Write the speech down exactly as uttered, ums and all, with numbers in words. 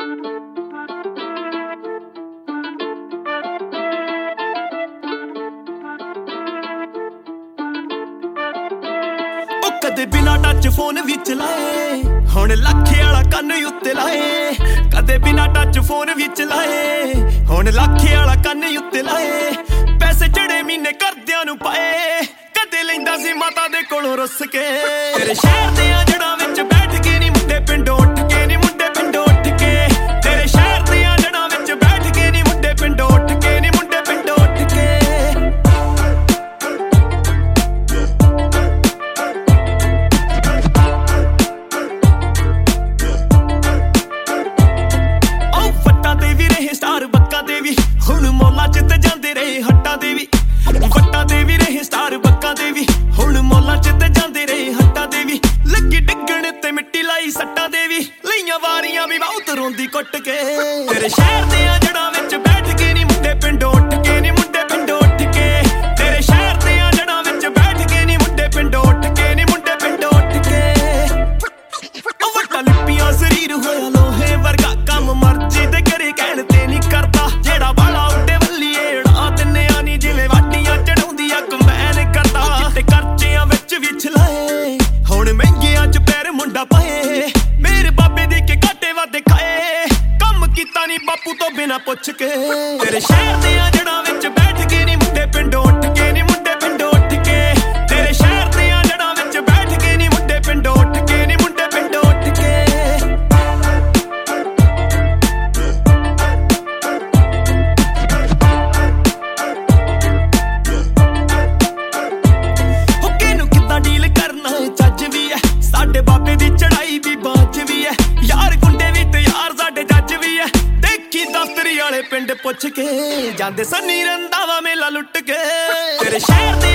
कदे बिना touch phone भी चलाए हुण लाखे वाला कन्न उत्ते लाए कदे बिना टच फोन भी चलाए हुण लाखे वाला कन्न उत्ते लाए पैसे चढ़े महीने करदियां नूं पाए कदे लैंदा सी माता दे कोलों रुस के तेरे शहर दे जड़ां विच बैठ के नी मुंडे पिंडों उठ के नी मुंडे पिंडों उठ के तेरे शहर दे जड़ां विच बैठ के नी मुंडे पिंडों उठ के नी मुंडे पिंडों उठ के ਹੁਣ ਮੌਲਾਂ ਚ ਤੇ ਜਾਂਦੇ ਰਹੇ ਹੱਟਾਂ ਦੇ ਵੀ ਵੱਟਾਂ ਦੇ ਵੀ ਰਹੇ ਸਟਾਰ ਬੱਕਾਂ ਦੇ ਵੀ ਹੁਣ ਮੌਲਾਂ ਚ ਤੇ ਜਾਂਦੇ ਰਹੇ ਹੱਟਾਂ ਦੇ ਵੀ ਲੱਗੀ ਡਿੱਗਣ ਤੇ ਮਿੱਟੀ ਲਾਈ ਸੱਟਾਂ ਦੇ ਵੀ ਲਈਆਂ ਵਾਰੀਆਂ ਵੀ ਬਹੁਤ ਰੋਂਦੀ ਕੁੱਟ ਕੇ ਤੇਰੇ ਸ਼ਹਿਰ ਦੇ ਜੜਾਂ ਵਿੱਚ ਬੈਠ ਕੇ ਨੀ ਮੁੰਡੇ ਪਿੰਡੋਂ ਉੱਠ ਕੇ ਨੀ ਮੁੰਡੇ ਪਿੰਡੋਂ ਉੱਠ ਕੇ ਤੇਰੇ ਸ਼ਹਿਰ ਦੇ ਜੜਾਂ ਵਿੱਚ ਬੈਠ ਕੇ ਨੀ ਮੁੰਡੇ ਪਿੰਡੋਂ ਉੱਠ ਕੇ ਨੀ ਮੁੰਡੇ ਪਿੰਡੋਂ ਉੱਠ ਕੇ ਉਹ ਵੱਟਾਂ ਲਿਪੀਆਂ ਸਰੀਰ ਹੋਇਆ ਲੋਹੇ ਵਰਗਾ ਕੰਮ ਮਰਜ਼ੀ ਤੇ ਕਰੇ ਕਹਿਣ ਤੇ ਨਹੀਂ ਕਰਦਾ ਜਿਹੜਾ ਵਾਲਾ ਉੱਡੇ ਵੱਲੀਏ ੜਾ ਦਿੰਨਿਆ ਨੀ ਜਿਵੇਂ ਵਾਟੀਆਂ ਚੜਾਉਂਦੀ ਆ ਕਮੈਨ ਕਰਦਾ ਕਿਤੇ ਕਰਚਿਆਂ ਵਿੱਚ ਵੀ ਛਲਾਏ ਹੁਣ ਮਹਿੰਗਿਆਂ ਚ ਪੈਰ ਮੁੰਡਾ ਪਾਏ ਮੇਰੇ ਬਾਬੇ ਦੀ ਕੇ ਘਾਟੇ ਵਾਦੇ ਖਾਏ ਕੰਮ ਕੀਤਾ ਨੀ ਬਾਪੂ ਤੋਂ ਬਿਨਾ ਪੁੱਛ ਕੇ ਤੇਰੇ ਸ਼ਹਿਰ ਦੇ ਜੜਾਂ ਵਿੱਚ ਬੈਠ ਕੇ ਨੀ ਮੁੰਡੇ ਪਿੰਡੋਂ ਉੱਠ ਕੇ ਨੀ ਮੁੰਡੇ ਪਿੰਡੋਂ ਉੱਠ ਕੇ ਤੇਰੇ ਸ਼ਹਿਰ ਦੇ ਜੜਾਂ ਵਿੱਚ ਬੈਠ ਕੇ ਨੀ ਮੁੰਡੇ ਪਿੰਡੋਂ ਉੱਠ ਕੇ ਨੀ ਮੁੰਡੇ ਪਿੰਡੋਂ ਉੱਠ ਕੇ ਬਾਬੇ ਦੀ ਚੜਾਈ ਵੀ ਬਾਜ ਵੀ ਐ ਯਾਰ ਗੁੰਡੇ ਵੀ ਤੇ ਯਾਰ ਸਾਡੇ ਜੱਜ ਵੀ ਐ ਦੇਖੀ ਦਫ਼ਤਰੀ ਵਾਲੇ ਪਿੰਡ ਪੁੱਛ ਕੇ ਜਾਂਦੇ ਸੰਨੀ ਰੰਦਾਵਾ ਮੇਲਾ ਲੁੱਟ ਕੇ ਤੇਰੇ ਸ਼ਹਿਰ